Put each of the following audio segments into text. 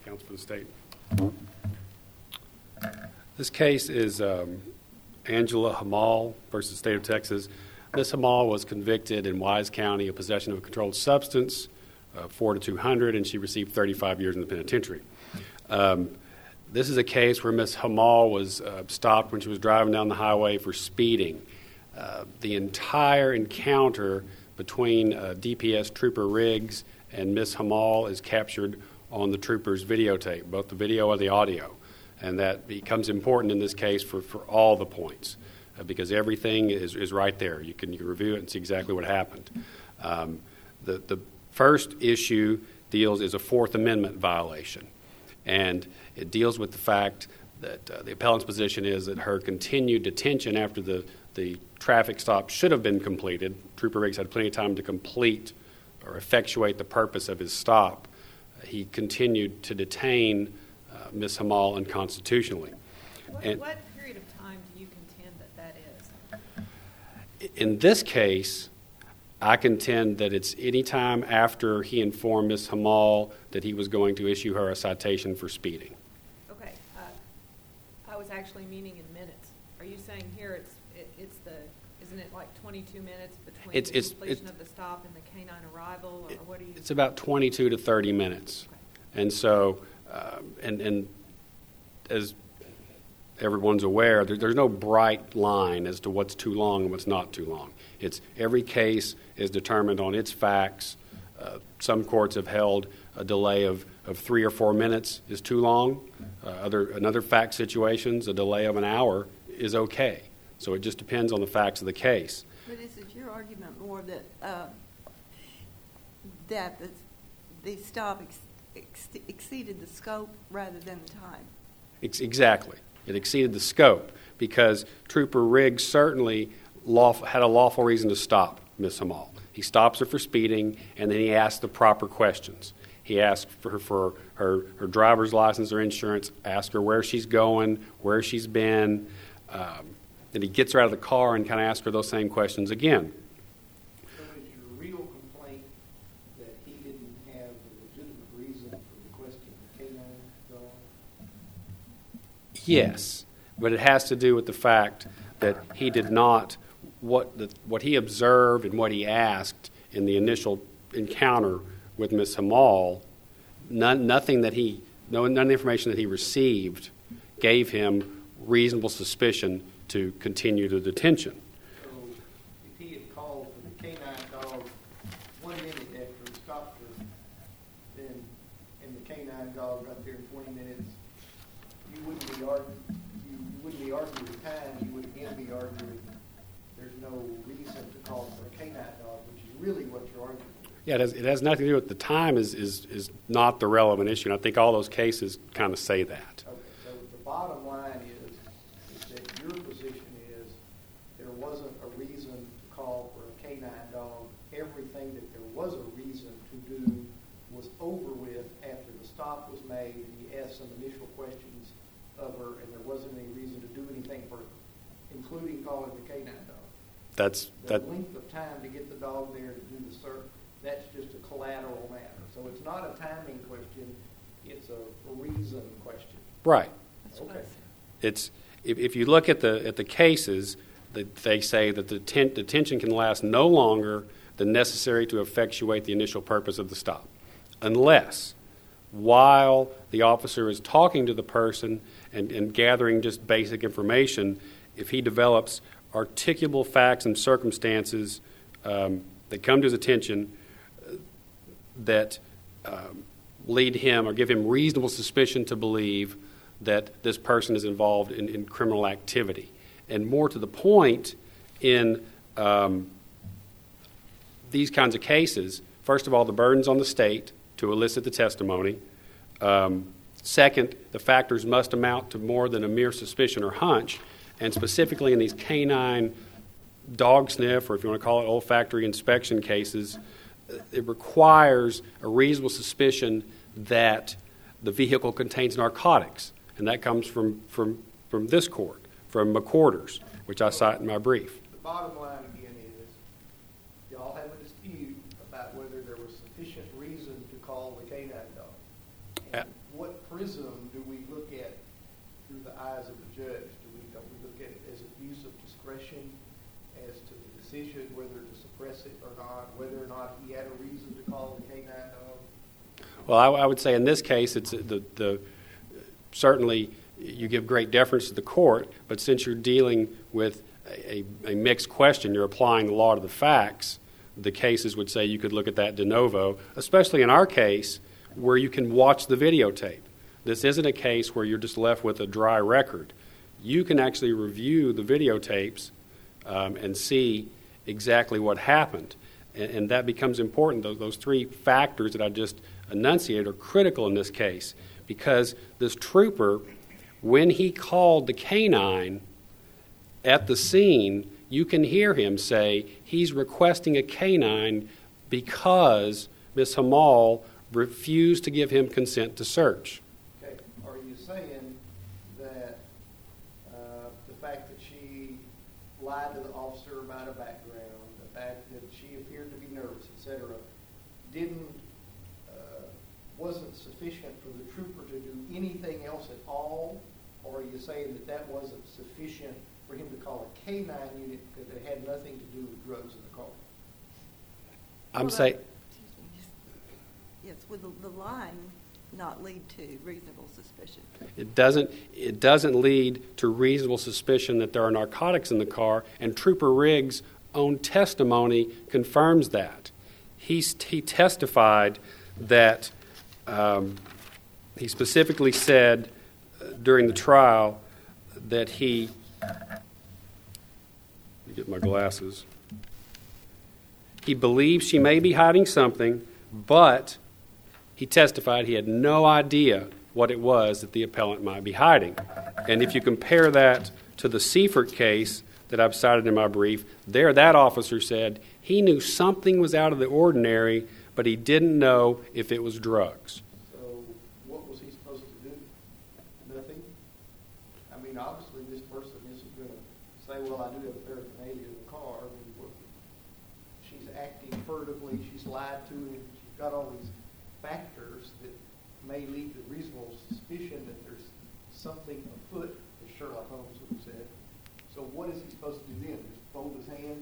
Counsel for the state. This case is Angela Hamal versus State of Texas. Ms. Hamal was convicted in Wise County of possession of a controlled substance, 4 to 200, and she received 35 years in the penitentiary. This is a case where Ms. Hamal was stopped when she was driving down the highway for speeding. The entire encounter between DPS Trooper Riggs and Ms. Hamal is captured on the trooper's videotape, both the video and the audio. And that becomes important in this case for all the points because everything is right there. You can review it and see exactly what happened. The first issue is a Fourth Amendment violation. And it deals with the fact that the appellant's position is that her continued detention after the traffic stop should have been completed. Trooper Riggs had plenty of time to complete or effectuate the purpose of his stop. He continued to detain Ms. Hamal unconstitutionally. What period of time do you contend that is? In this case, I contend that it's any time after he informed Ms. Hamal that he was going to issue her a citation for speeding. Okay. I was actually meaning in minutes. Are you saying here isn't it like 22 minutes between the completion of the stop and the canine arrival, or what are you? It's about 22 to 30 minutes. Okay. And so, and as everyone's aware, there's no bright line as to what's too long and what's not too long. It's every case is determined on its facts. Some courts have held a delay of 3 or 4 minutes is too long. In other fact situations, a delay of an hour is okay. So it just depends on the facts of the case. But is it your argument more that the stop exceeded the scope rather than the time? Exactly. It exceeded the scope because Trooper Riggs certainly had a lawful reason to stop Ms. Hamal. He stops her for speeding, and then he asks the proper questions. He asks for her driver's license or insurance, asks her where she's going, where she's been. Then he gets her out of the car and kind of asks her those same questions again. So is your real complaint that he didn't have a legitimate reason for requesting the canine dog? Yes, but it has to do with the fact that he did not, what he observed and what he asked in the initial encounter with Ms. Hamal, none of the information that he received gave him reasonable suspicion to continue the detention. So if he had called for the canine dog 1 minute after he stopped her, and the canine dog got there in 20 minutes, you wouldn't be arguing the time. You would again be arguing there's no reason to call for a canine dog, which is really what you're arguing. Yeah, it has nothing to do with the time is not the relevant issue, and I think all those cases kind of say that. Okay, so the bottom line is that your position is there wasn't a reason to call for a canine dog. Everything that there was a reason to do was over with after the stop was made, and he asked some initial questions of her, and there wasn't any reason to do anything further, including calling the canine dog. The length of time to get the dog there to do the search, that's just a collateral matter. So it's not a timing question, it's a reason question. Right. Okay. It's if you look at the cases, they say that the detention can last no longer than necessary to effectuate the initial purpose of the stop, unless while the officer is talking to the person and gathering just basic information, if he develops articulable facts and circumstances that come to his attention that lead him or give him reasonable suspicion to believe that this person is involved in criminal activity. And more to the point, in these kinds of cases, first of all, the burden's on the state to elicit the testimony. Second, the factors must amount to more than a mere suspicion or hunch, and specifically in these canine dog sniff, or if you want to call it olfactory inspection cases, it requires a reasonable suspicion that the vehicle contains narcotics, and that comes from this court, from McQuarters, which I cite in my brief. The bottom line again is, y'all have a dispute about whether there was sufficient reason to call the canine dog. And what prism do we look at through the eyes of the judge? Don't we look at it as abuse of discretion as to the decision whether to suppress it or not, whether or not he had a reason to call the K-9 dog? Well, I would say in this case, it's certainly you give great deference to the court, but since you're dealing with a mixed question, you're applying the law to the facts, the cases would say you could look at that de novo, especially in our case where you can watch the videotape. This isn't a case where you're just left with a dry record. You can actually review the videotapes and see exactly what happened. And that becomes important. Those three factors that I just enunciated are critical in this case because this trooper, when he called the K-9 at the scene, you can hear him say he's requesting a K-9 because Ms. Hamal refused to give him consent to search. Okay. Are you saying that the fact that she lied to the officer about a background, the fact that she appeared to be nervous, etc., wasn't sufficient for the trooper to do anything else at all? Or are you saying that wasn't sufficient for him to call a K-9 unit because it had nothing to do with drugs in the car? I'm saying... Yes, would the lying not lead to reasonable suspicion? It doesn't lead to reasonable suspicion that there are narcotics in the car, and Trooper Riggs' own testimony confirms that. He testified that he specifically said during the trial that he... Let me get my glasses. He believes she may be hiding something, but he testified he had no idea what it was that the appellant might be hiding. And if you compare that to the Seifert case that I've cited in my brief, there that officer said he knew something was out of the ordinary, but he didn't know if it was drugs. So what was he supposed to do? Nothing? I mean, obviously this person isn't going to say, well, I do have a paraphernalia in the car. I mean, she's acting furtively. She's lied to him. She's got all these factors that may lead to reasonable suspicion that there's something afoot, as Sherlock Holmes would have said. So what is he supposed to do then? Just fold his hands?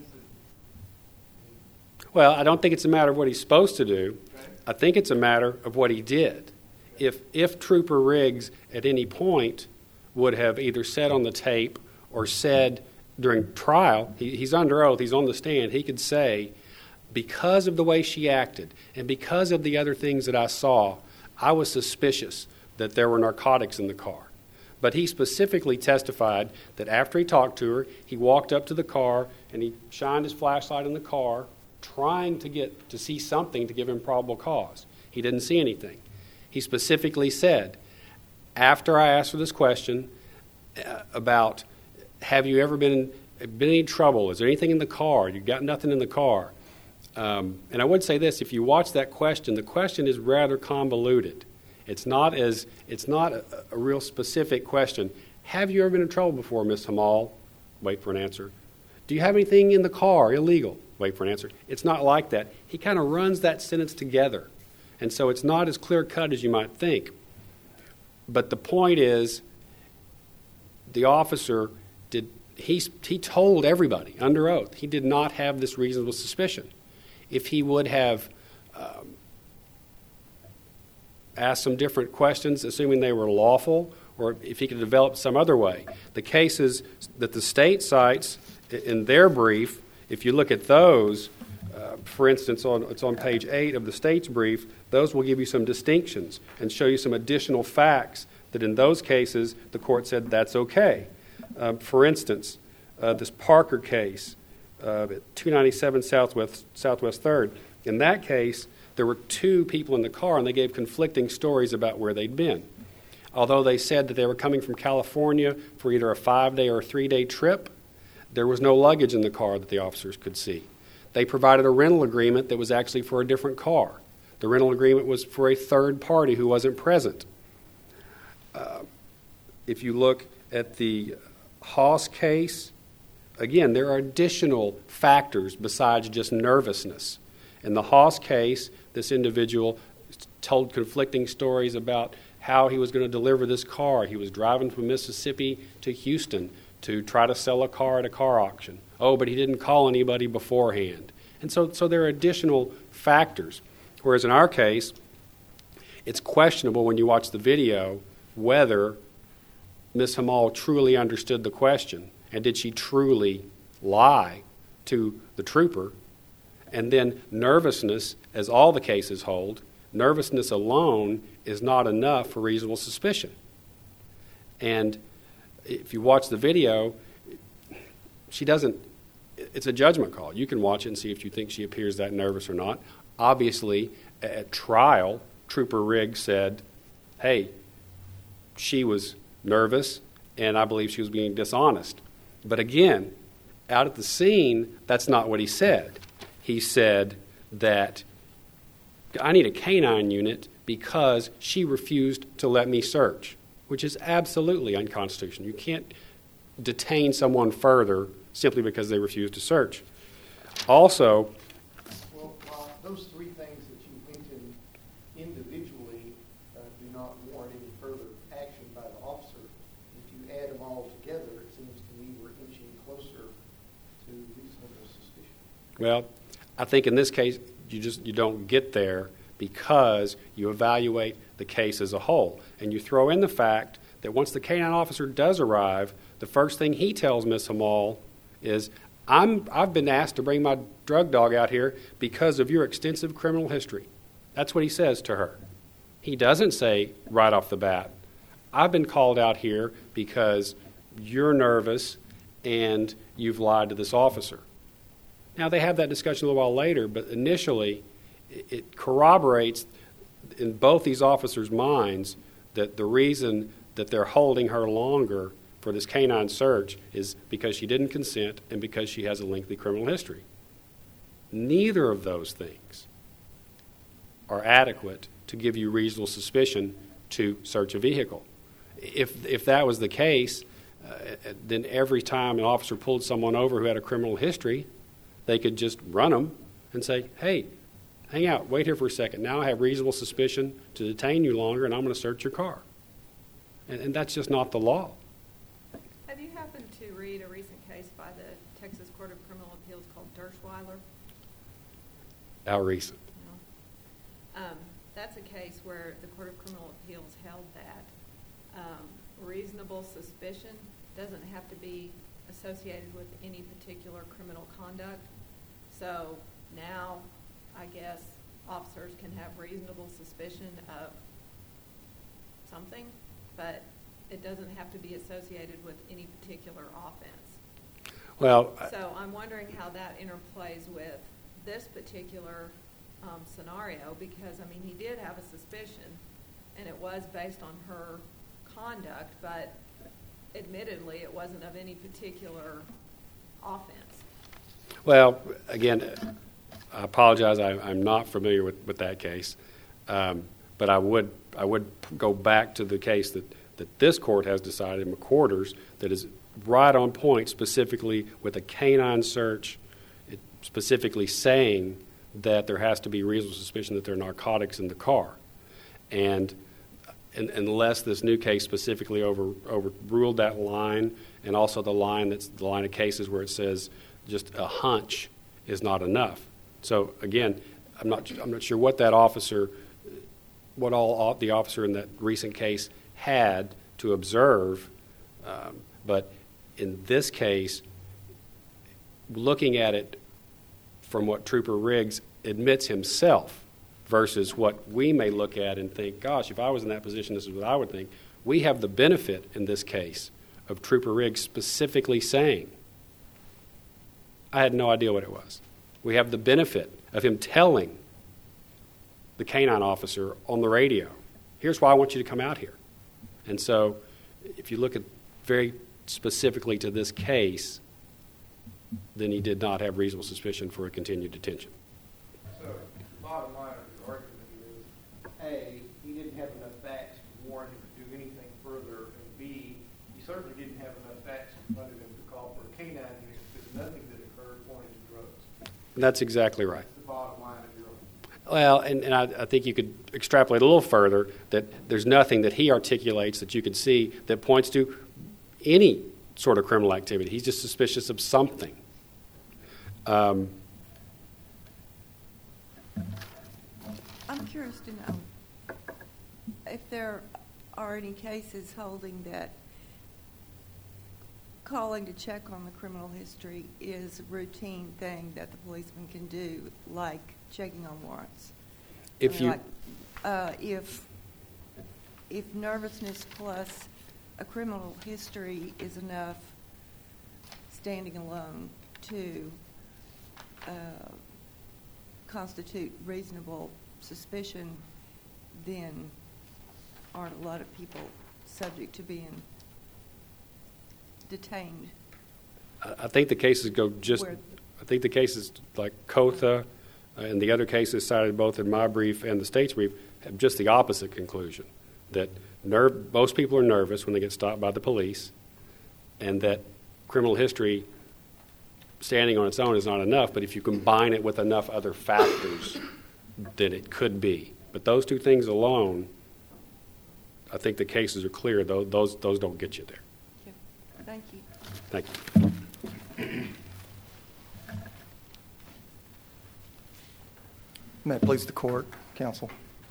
Well, I don't think it's a matter of what he's supposed to do. Okay. I think it's a matter of what he did. If Trooper Riggs at any point would have either said on the tape or said during trial, he's under oath, he's on the stand, he could say, because of the way she acted and because of the other things that I saw, I was suspicious that there were narcotics in the car. But he specifically testified that after he talked to her, he walked up to the car and he shined his flashlight in the car, trying to get to see something to give him probable cause. He didn't see anything. He specifically said, after I asked her this question about, have you ever been in any trouble? Is there anything in the car? You got nothing in the car. And I would say this, if you watch that question, the question is rather convoluted. It's not a real specific question. Have you ever been in trouble before, Miss Hamal? Wait for an answer. Do you have anything in the car illegal? Wait for an answer. It's not like that. He kind of runs that sentence together. And so it's not as clear-cut as you might think. But the point is, the officer he told everybody under oath he did not have this reasonable suspicion. If he would have asked some different questions, assuming they were lawful, or if he could develop some other way. The cases that the state cites in their brief, if you look at those, for instance, it's on page 8 of the state's brief, those will give you some distinctions and show you some additional facts that in those cases the court said that's okay. For instance, this Parker case, 297 Southwest 3rd, in that case, there were two people in the car, and they gave conflicting stories about where they'd been. Although they said that they were coming from California for either a 5-day or a 3-day trip, there was no luggage in the car that the officers could see. They provided a rental agreement that was actually for a different car. The rental agreement was for a third party who wasn't present. If you look at the Haas case, again, there are additional factors besides just nervousness. In the Haas case, this individual told conflicting stories about how he was going to deliver this car. He was driving from Mississippi to Houston to try to sell a car at a car auction. Oh, but he didn't call anybody beforehand. And so there are additional factors. Whereas in our case, it's questionable when you watch the video whether Ms. Hamal truly understood the question, and did she truly lie to the trooper. And then nervousness, as all the cases hold, nervousness alone is not enough for reasonable suspicion. And if you watch the video, she doesn't, it's a judgment call. You can watch it and see if you think she appears that nervous or not. Obviously, at trial, Trooper Riggs said, hey, she was nervous, and I believe she was being dishonest. But again, out at the scene, that's not what he said. He said that I need a canine unit because she refused to let me search, which is absolutely unconstitutional. You can't detain someone further simply because they refuse to search. Also, well, those three things that you mentioned individually do not warrant any further action by the officer. If you add them all together, it seems to me we're inching closer to reasonable suspicion. well, I think in this case you don't get there because you evaluate the case as a whole, and you throw in the fact that once the canine officer does arrive, the first thing he tells Ms. Hamal is, I've been asked to bring my drug dog out here because of your extensive criminal history. That's what he says to her. He doesn't say right off the bat, I've been called out here because you're nervous and you've lied to this officer. Now, they have that discussion a little while later, but initially it corroborates in both these officers' minds that the reason that they're holding her longer for this canine search is because she didn't consent and because she has a lengthy criminal history. Neither of those things are adequate to give you reasonable suspicion to search a vehicle. If that was the case, then every time an officer pulled someone over who had a criminal history, they could just run them and say, hey, hang out, wait here for a second. Now I have reasonable suspicion to detain you longer, and I'm going to search your car. And that's just not the law. Have you happened to read a recent case by the Texas Court of Criminal Appeals called Dershweiler? How recent? No. That's a case where the Court of Criminal Appeals held that reasonable suspicion doesn't have to be associated with any particular criminal conduct. So now, I guess, officers can have reasonable suspicion of something, but it doesn't have to be associated with any particular offense. Well, So I'm wondering how that interplays with this particular scenario, because, I mean, he did have a suspicion, and it was based on her conduct, but admittedly it wasn't of any particular offense. well, again, I apologize. I'm not familiar with that case, but I would go back to the case that this court has decided in McQuarters that is right on point, specifically with a canine search, specifically saying that there has to be reasonable suspicion that there are narcotics in the car, and unless this new case specifically overruled that line, and also the line that's the line of cases where it says just a hunch is not enough. So again, I'm not sure what that officer, what all the officer in that recent case had to observe, but in this case, looking at it from what Trooper Riggs admits himself versus what we may look at and think, gosh, if I was in that position, this is what I would think. We have the benefit in this case of Trooper Riggs specifically saying, I had no idea what it was. We have the benefit of him telling the canine officer on the radio, here's why I want you to come out here. And so if you look at very specifically to this case, then he did not have reasonable suspicion for a continued detention. So, bottom line of your argument is, A, he didn't have enough facts to warrant him to do anything further, and B, he certainly didn't have enough facts to permit him to call for a canine unit because nothing that occurred pointed to drugs. That's exactly right. That's the bottom line of your argument. Well, and I think you could extrapolate a little further that there's nothing that he articulates that you could see that points to any sort of criminal activity. He's just suspicious of something. I'm curious to know if there are any cases holding that calling to check on the criminal history is a routine thing that the policeman can do, like checking on warrants. If if nervousness plus a criminal history is enough, standing alone, to constitute reasonable suspicion, then aren't a lot of people subject to being detained? I think the cases go just. I think the cases like Cotha and the other cases cited both in my brief and the state's brief have just the opposite conclusion, that most people are nervous when they get stopped by the police, and that criminal history standing on its own is not enough, but if you combine it with enough other factors, then it could be. But those two things alone, I think the cases are clear. Those don't get you there. Okay. Thank you. Thank you. May it please the court, counsel.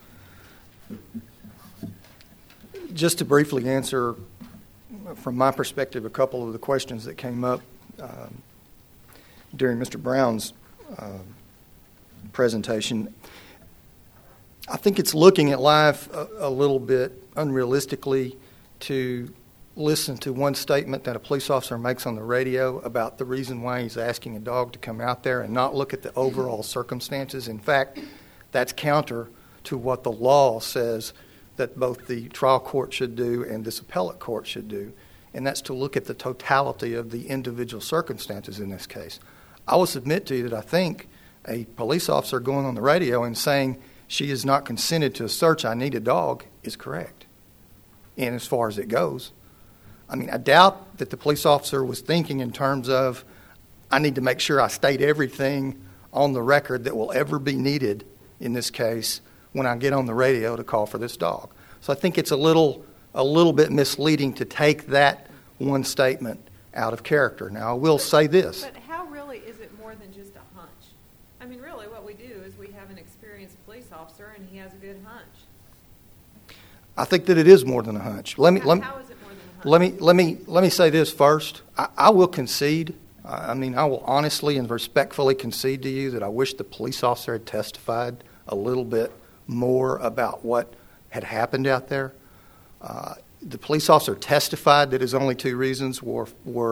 Just to briefly answer, from my perspective, a couple of the questions that came up during Mr. Brown's presentation. I think it's looking at life a little bit unrealistically to listen to one statement that a police officer makes on the radio about the reason why he's asking a dog to come out there and not look at the overall circumstances. In fact, that's counter to what the law says that both the trial court should do and this appellate court should do, and that's to look at the totality of the individual circumstances in this case. I will submit to you that I think a police officer going on the radio and saying she is not consented to a search, I need a dog, is correct. And as far as it goes, I mean, I doubt that the police officer was thinking in terms of, I need to make sure I state everything on the record that will ever be needed in this case when I get on the radio to call for this dog. So I think it's a little bit misleading to take that one statement out of character. Now, I will say this. But how really is it more than just a hunch? I mean, really what we do is we have an experienced police officer and he has a good hunch. I think that it is more than a hunch. How is it more than a hunch? Let me say this first. I will concede. I will honestly and respectfully concede to you that I wish the police officer had testified a little bit more about what had happened out there. The police officer testified that his only two reasons were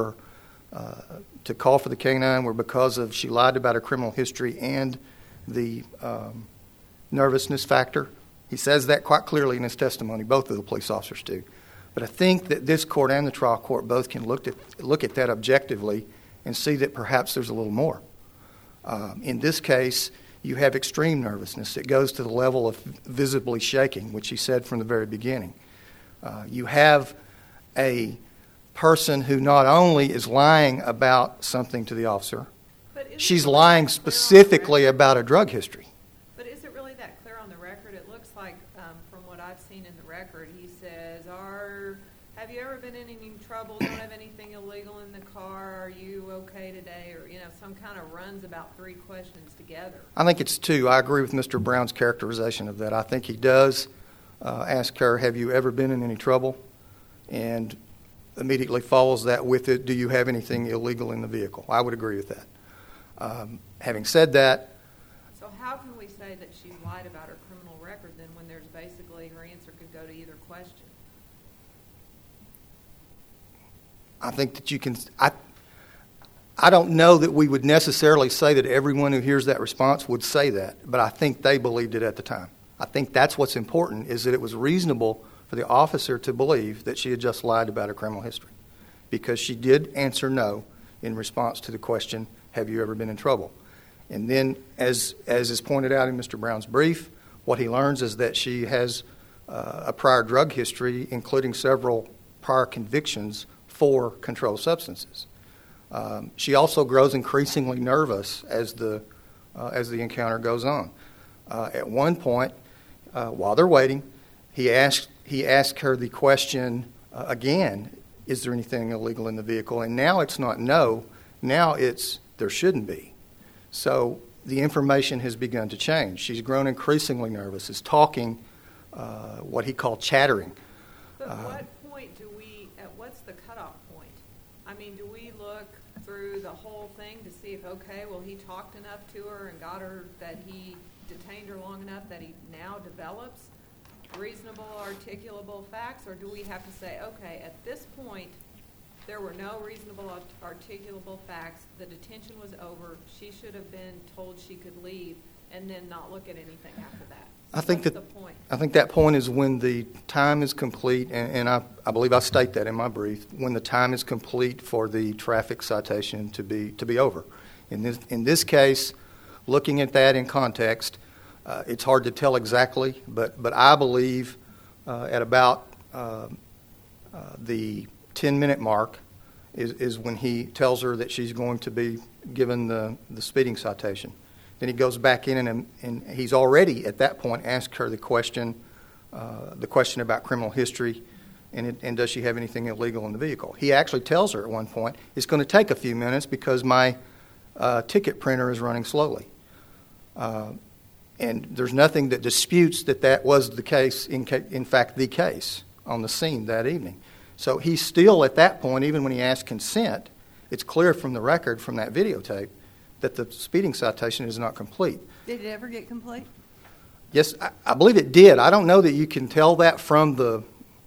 to call for the canine were because of she lied about her criminal history and the nervousness factor. He says that quite clearly in his testimony. Both of the police officers do. But I think that this court and the trial court both can look at that objectively and see that perhaps there's a little more. In this case, you have extreme nervousness. It goes to the level of visibly shaking, which he said from the very beginning. You have a person who not only is lying about something to the officer, she's lying specifically about a drug history. But is it really that clear on the record? It looks like, from what I've seen in the record, he says, have you ever been in any trouble? Don't have anything illegal in the car? Are you okay today? Or, some kind of runs about three questions together. I think it's two. I agree with Mr. Brown's characterization of that. I think he does ask her, have you ever been in any trouble? And immediately follows that with it, do you have anything illegal in the vehicle? I would agree with that. Having said that... So how can we say that she's lied about her criminal record then when there's basically her answer could go to either question? I think that you can... I don't know that we would necessarily say that everyone who hears that response would say that, but I think they believed it at the time. I think that's what's important, is that it was reasonable for the officer to believe that she had just lied about her criminal history, because she did answer no in response to the question, have you ever been in trouble? And then, as is pointed out in Mr. Brown's brief, what he learns is that she has a prior drug history, including several prior convictions for controlled substances. She also grows increasingly nervous as the encounter goes on. At one point, while they're waiting, he asked her the question again, is there anything illegal in the vehicle? And now it's not no, now it's there shouldn't be. So the information has begun to change. She's grown increasingly nervous, is talking what he called chattering. But what point do we, what's the cutoff point? I mean, do we look through the whole thing to see if, okay, well, he talked enough to her and got her that he detained her long enough that he now develops reasonable, articulable facts? Or do we have to say, okay, at this point, there were no reasonable, articulable facts, the detention was over, she should have been told she could leave, and then not look at anything after that? So I think what's that the point? I think that point is when the time is complete, and I believe I state that in my brief, when the time is complete for the traffic citation to be over. In this case, looking at that in context, it's hard to tell exactly, but I believe at about the 10-minute mark is when he tells her that she's going to be given the speeding citation. Then he goes back in and he's already at that point asked her the question about criminal history and does she have anything illegal in the vehicle. He actually tells her at one point, it's going to take a few minutes because my ticket printer is running slowly. And there's nothing that disputes that was the case, in fact, the case on the scene that evening. So he's still at that point, even when he asked consent, it's clear from the record from that videotape that the speeding citation is not complete. Did it ever get complete? Yes, I believe it did. I don't know that you can tell that from the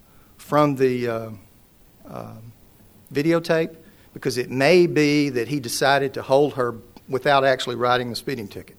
videotape, because it may be that he decided to hold her without actually writing the speeding ticket.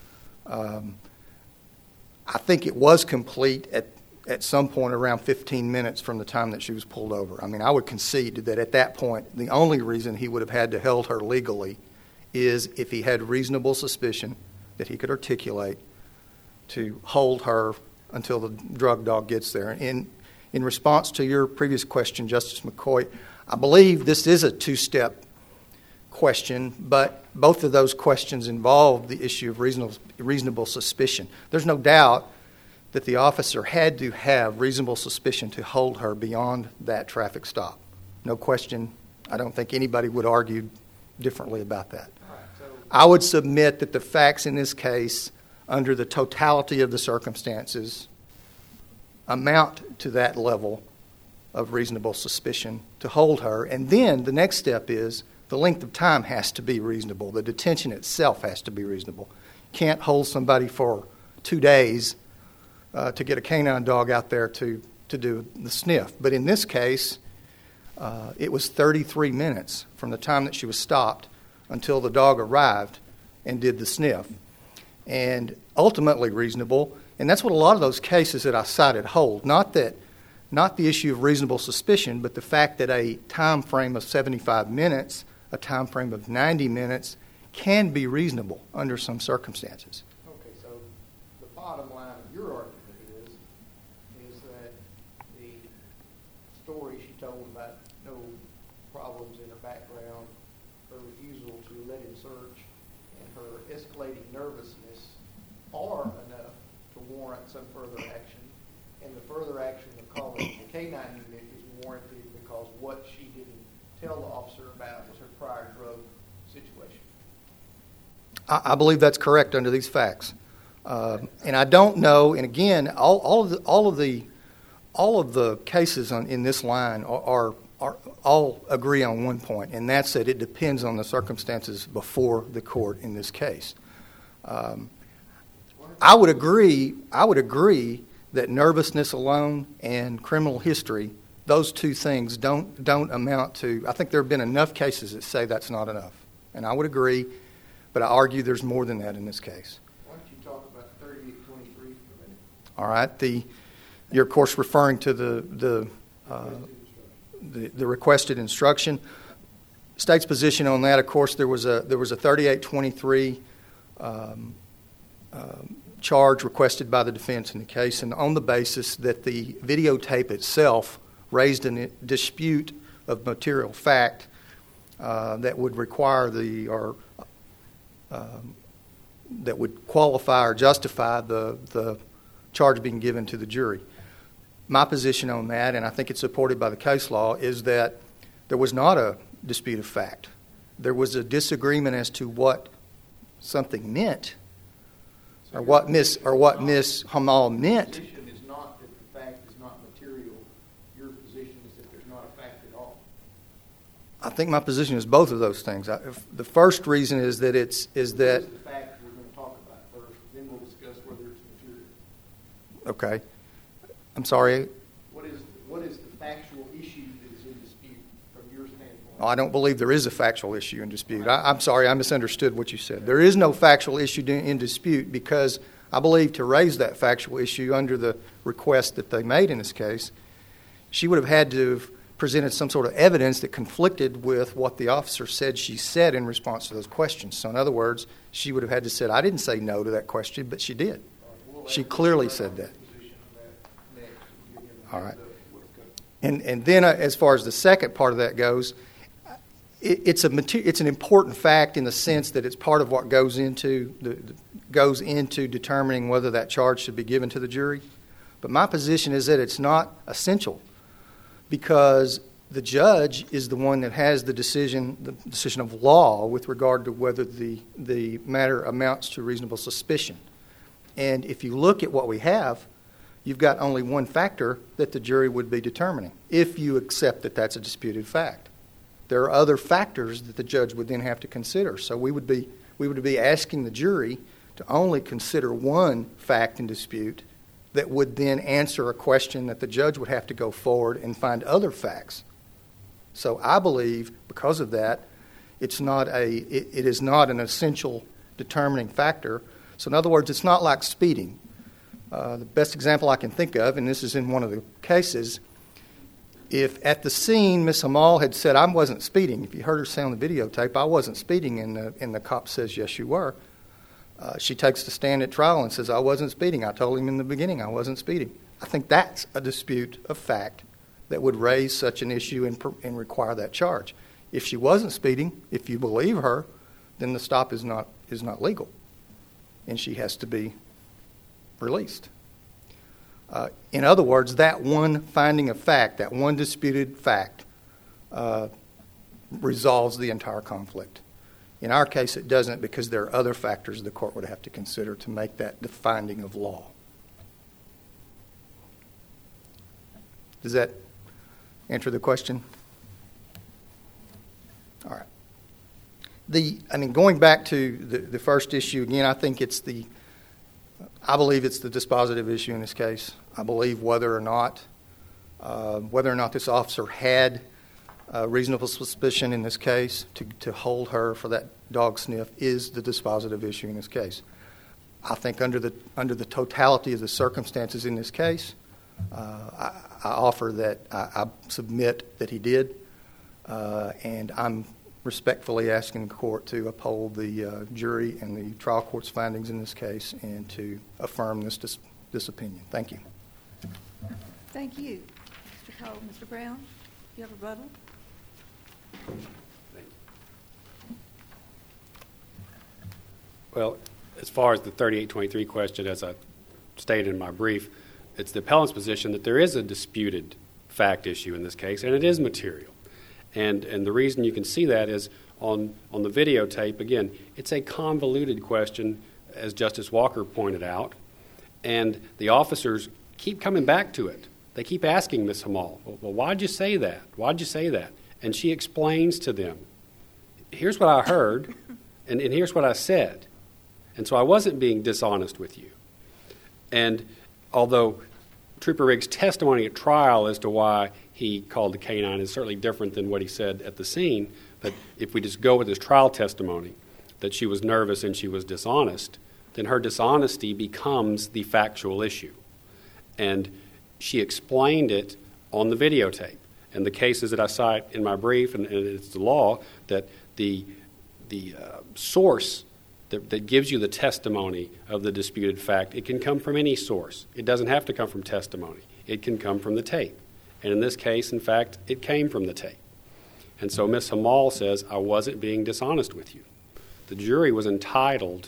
I think it was complete at some point around 15 minutes from the time that she was pulled over. I mean, I would concede that at that point, the only reason he would have had to hold her legally is if he had reasonable suspicion that he could articulate to hold her until the drug dog gets there. In response to your previous question, Justice McCoy, I believe this is a two-step question, but both of those questions involve the issue of reasonable suspicion. There's no doubt that the officer had to have reasonable suspicion to hold her beyond that traffic stop. No question. I don't think anybody would argue differently about that. I would submit that the facts in this case, under the totality of the circumstances, amount to that level of reasonable suspicion to hold her. And then the next step is the length of time has to be reasonable. The detention itself has to be reasonable. Can't hold somebody for 2 days to get a canine dog out there to do the sniff. But in this case, it was 33 minutes from the time that she was stopped until the dog arrived and did the sniff. And ultimately reasonable, and that's what a lot of those cases that I cited hold. Not the issue of reasonable suspicion, but the fact that a time frame of 75 minutes, a time frame of 90 minutes, can be reasonable under some circumstances. Okay, so the bottom line of your argument is that the story she told about no problems in her background, her refusal to let him search, and her escalating nervousness are enough to warrant some further action. And the further action of calling the K-9 unit is warranted because what she didn't tell the officer about was her prior drug situation. I believe that's correct under these facts. And I don't know, and again, all of the cases in this line are all agree on one point, and that's that it depends on the circumstances before the court in this case. I would agree that nervousness alone and criminal history, those two things don't amount to. I think there have been enough cases that say that's not enough, and I would agree, but I argue there's more than that in this case. Why don't you talk about 3823 for a minute? All right, you're of course referring to the requested instruction. State's position on that, of course, there was a 3823 charge requested by the defense in the case, and on the basis that the videotape itself raised a dispute of material fact that would require would qualify or justify the charge being given to the jury. My position on that, and I think it's supported by the case law, is that there was not a dispute of fact. There was a disagreement as to what something meant, or what Miss Hamal meant. Your position is not that the fact is not material. Your position is that there's not a fact at all. I think my position is both of those things. The first reason is that What is the fact we're going to talk about first? Then we'll discuss whether it's material. okay. I'm sorry. What is the factual issue that is in dispute from your standpoint? I don't believe there is a factual issue in dispute. I'm sorry, I misunderstood what you said. There is no factual issue in dispute because I believe to raise that factual issue under the request that they made in this case, she would have had to have presented some sort of evidence that conflicted with what the officer said she said in response to those questions. So in other words, she would have had to say, I didn't say no to that question, but she did. She clearly said that. All right. And then as far as the second part of that goes, it's an important fact in the sense that it's part of what goes into determining whether that charge should be given to the jury. But my position is that it's not essential because the judge is the one that has the decision of law with regard to whether the matter amounts to reasonable suspicion. And if you look at what we have, you've got only one factor that the jury would be determining, if you accept that that's a disputed fact. There are other factors that the judge would then have to consider. So we would be asking the jury to only consider one fact in dispute that would then answer a question that the judge would have to go forward and find other facts. So I believe because of that, it is not an essential determining factor. So in other words, it's not like speeding. The best example I can think of, and this is in one of the cases, if at the scene Miss Hamal had said, I wasn't speeding, if you heard her say on the videotape, I wasn't speeding, and the cop says, yes, you were, she takes the stand at trial and says, I wasn't speeding. I told him in the beginning I wasn't speeding. I think that's a dispute of fact that would raise such an issue and require that charge. If she wasn't speeding, if you believe her, then the stop is not legal, and she has to be released. In other words, that one finding of fact, that one disputed fact, resolves the entire conflict. In our case, it doesn't because there are other factors the court would have to consider to make that the finding of law. Does that answer the question? All right. Going back to the first issue again, I believe it's the dispositive issue in this case. I believe whether or not this officer had reasonable suspicion in this case to hold her for that dog sniff is the dispositive issue in this case. I think under the totality of the circumstances in this case, I offer that I submit that he did, and I'm respectfully asking the court to uphold the jury and the trial court's findings in this case and to affirm this opinion. Thank you. Thank you. Mr. Cole, Mr. Brown, do you have a rebuttal? Well, as far as the 3823 question, as I stated in my brief, it's the appellant's position that there is a disputed fact issue in this case, and it is material. And the reason you can see that is on the videotape, again, it's a convoluted question, as Justice Walker pointed out, and the officers keep coming back to it. They keep asking Ms. Hamal, well, why'd you say that? Why'd you say that? And she explains to them, here's what I heard, and here's what I said. And so I wasn't being dishonest with you. And although Trooper Riggs' testimony at trial as to why he called the canine is certainly different than what he said at the scene, but if we just go with his trial testimony, that she was nervous and she was dishonest, then her dishonesty becomes the factual issue. And she explained it on the videotape. And the cases that I cite in my brief, and it's the law, that the source that gives you the testimony of the disputed fact, it can come from any source. It doesn't have to come from testimony. It can come from the tape. And in this case, in fact, it came from the tape. And so Ms. Hamal says, I wasn't being dishonest with you. The jury was entitled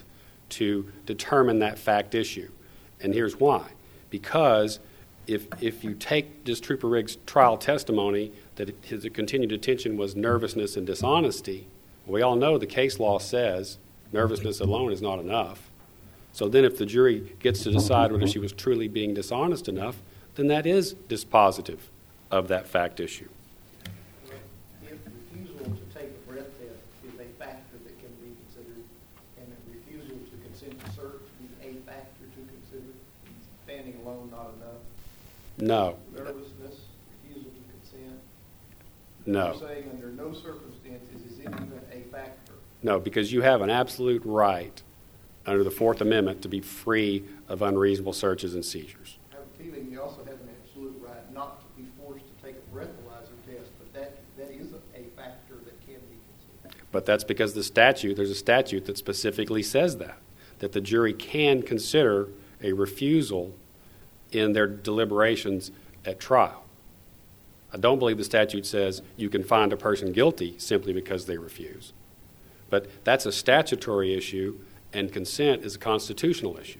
to determine that fact issue. And here's why. Because if you take just Trooper Riggs' trial testimony that his continued detention was nervousness and dishonesty, we all know the case law says nervousness alone is not enough. So then if the jury gets to decide whether she was truly being dishonest enough, then that is dispositive of that fact issue. If refusal to take a breath test is a factor that can be considered, and a refusal to consent to search is a factor to consider, standing alone not enough. No. Nervousness, refusal to consent. No. You're saying under no circumstances is it even a factor? No, because you have an absolute right under the Fourth Amendment to be free of unreasonable searches and seizures. I have a feeling you also have an absolute right not to be forced to take a breathalyzer test, but that is a factor that can be considered. But that's because there's a statute that specifically says that the jury can consider a refusal in their deliberations at trial. I don't believe the statute says you can find a person guilty simply because they refuse. But that's a statutory issue, and consent is a constitutional issue.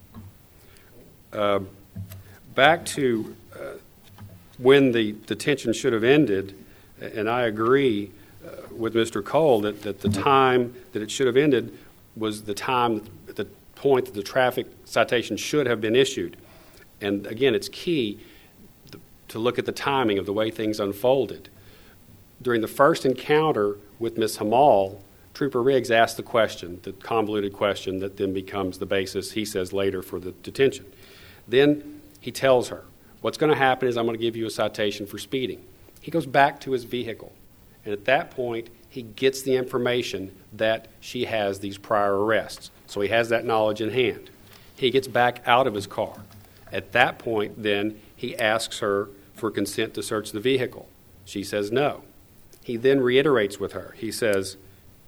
Back to when the detention should have ended, and I agree with Mr. Cole that the time that it should have ended was the time, the point that the traffic citation should have been issued. And again, it's key to look at the timing of the way things unfolded. During the first encounter with Ms. Hamal, Trooper Riggs asked the question, the convoluted question that then becomes the basis, he says later, for the detention. Then he tells her, what's going to happen is I'm going to give you a citation for speeding. He goes back to his vehicle, and at that point, he gets the information that she has these prior arrests. So he has that knowledge in hand. He gets back out of his car. At that point, then, he asks her for consent to search the vehicle. She says no. He then reiterates with her. He says,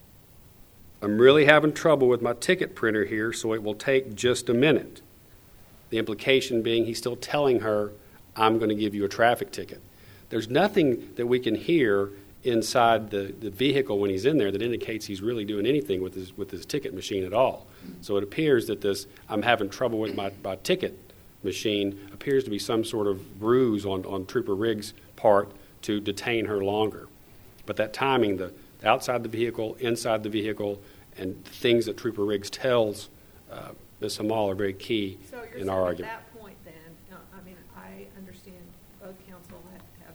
I'm really having trouble with my ticket printer here, so it will take just a minute. The implication being he's still telling her, I'm going to give you a traffic ticket. There's nothing that we can hear inside the vehicle when he's in there that indicates he's really doing anything with his ticket machine at all. So it appears that this I'm having trouble with my ticket machine appears to be some sort of ruse on Trooper Riggs' part to detain her longer. But that timing, the outside the vehicle, inside the vehicle, and things that Trooper Riggs tells Ms. Hamal are very key in our argument. At that point then, I mean, I understand both counsel have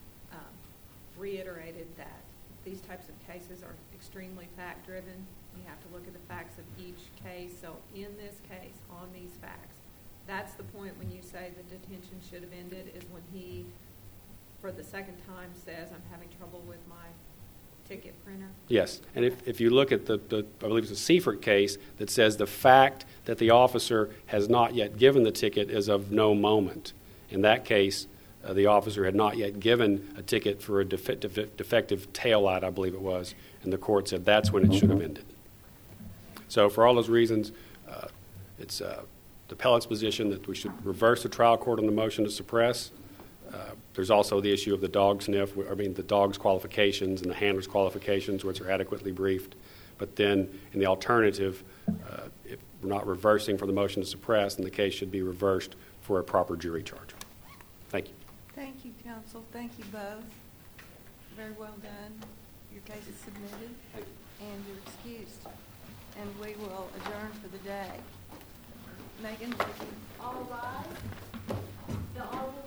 reiterated that these types of cases are extremely fact-driven. You have to look at the facts of each case. So in this case, on these facts, that's the point when you say the detention should have ended is when he, for the second time, says, I'm having trouble with my ticket printer? Yes, and if you look at the I believe it's a Seifert case that says the fact that the officer has not yet given the ticket is of no moment. In that case, the officer had not yet given a ticket for a defective taillight, I believe it was, and the court said that's when it should have ended. So for all those reasons, it's the appellate's position that we should reverse the trial court on the motion to suppress. There's also the issue of the dog sniff, the dog's qualifications and the handler's qualifications, which are adequately briefed. But then, in the alternative, if we're not reversing for the motion to suppress, then the case should be reversed for a proper jury charge. Thank you. Thank you, counsel. Thank you both. Very well done. Your case is submitted. Thank you. And you're excused. And we will adjourn for the day. Megan, would you? All rise. The Honorable